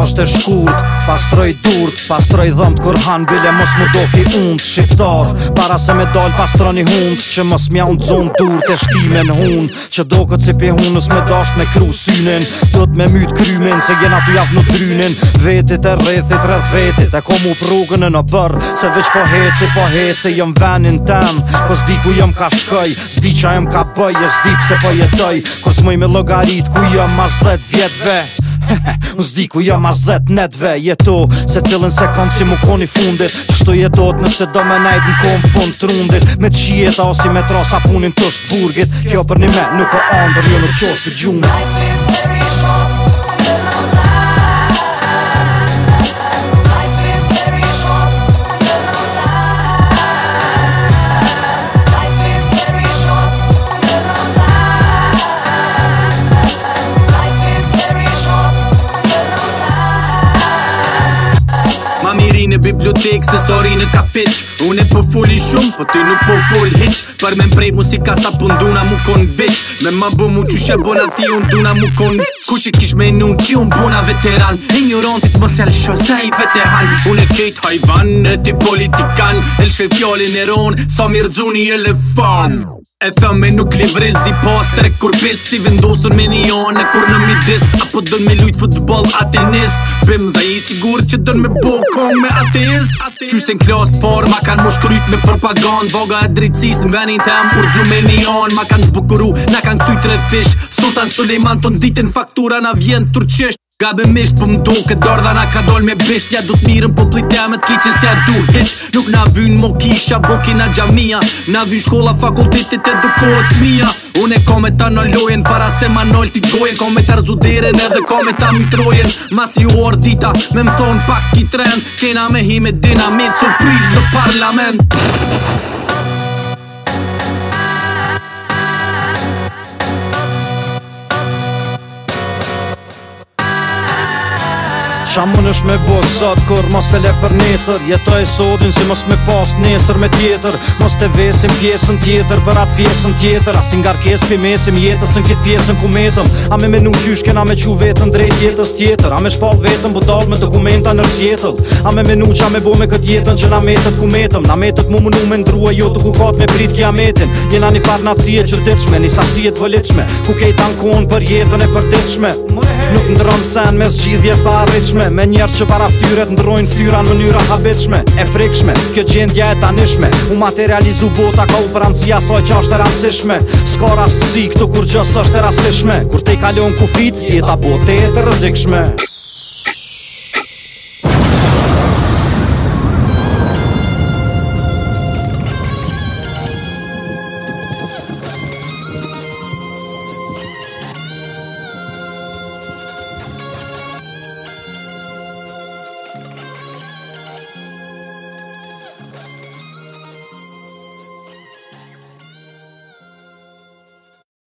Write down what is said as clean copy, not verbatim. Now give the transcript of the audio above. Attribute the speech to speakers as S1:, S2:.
S1: është e shkurt, pastroj durt, pastroj dhëmt kur han bile mos mu doki und. Shqiptar, para se me dal pastroni hund, që mos mja unë zon durt e shtime në hun, që do këtë si pi hunës me dasht me kru synin, do t'me myt krymin, se jena tu javë në drynin, vetit e rrethit rreth vetit, e kom u progën në bërë, se veç po heci jëm venin tem, po s'di ku jëm ka shkoj, s'di qa jëm ka bëj, e s'di pse po jetoj, kur s'moj me logarit ku jëm mas 10 vjetve. S'di ku jam as 10 netve, jeto se cilën sekund si mu koni fundit, qështu jetot nëse do me najt në kom fund trundit, me t'qieta osi me trasa punin tësht burgit, kjo për një me nuk o andër, jo nuk qosh për gjumë.
S2: Në bibliotek se sori në kafiq, unë e po foli shumë, po ty nuk po fol hiq, për me mprej musika sa po nduna mu kon veq, me ma bu mu qyshe bona ti unë duna mu kon, ku që kish me nun që unë bona veteran, ignorantit mos e lëshon se i veteran, unë e kejt hajvan, e ti politikan, e lëshe fjallin e ron, sa mirë dzuni elefan. E thëme nuk livrizi poster, kur pes si vendosur me një anë, kur në midis, apo dën me lujt futbol atenis, bim za i sigur që dën me bo kong me ateis. Qyshten klas t'par, ma kan mosh kryt me propagand, vaga e drejtsis në venin tem, urdzu me një anë, ma kan zbukuru, na kan këtuj 3 fish, Sultan Suleiman ton ditin faktura na vjen turqisht. Gabimisht po m'do këtë dardha na ka dal me bisht, ja du t'mirën po plitemet kiqen si ja du hiq, nuk na vyn mo kisha boki na gjamia, na vyn shkolla fakultetit edukohet fmija, unë e kom e ta në lojen para se ma nol t'i gojen, kom e ta rëzuderen edhe kom e ta mitrojen, mas ju orë dita me m'thon pak i trend, kena me hi me dinamit surpriz në parlament.
S1: Qa mun është me bo sot, kur mos e le për nesër, jetoj sotin si mos me pas nesër me tjetër, mos te vesim pjesën tjetër për atë pjesën tjetër, asin ngarkes pi mesim jetës në kitë pjesën ku metëm, a me menu qysh kena me qu vetën drejt jetës tjetër, a me shpall vetën bu dal me dokumenta nërës jetëll, a me menu qa me bo me këtë jetën që na metët ku metëm, na metët mu mënu me ndrua jo të ku kat me prit kiametin, jena një farnacie që ditshme, një sasiet vëlitshme, ku kejt ankon për jetën e përditshme, nuk ndron sen me zgjidhje pa arritshme, me njerës që para ftyret ndrojnë ftyra në mënyra habitshme, e frikshme, kjo gjendja e tanishme, u materializu bota ka u prancia soj që është e rëndësishme, s'ka rastësi këtu kur gjës është e rastishme, kur te i kalon kufit, jeta bote e të rëzikshme.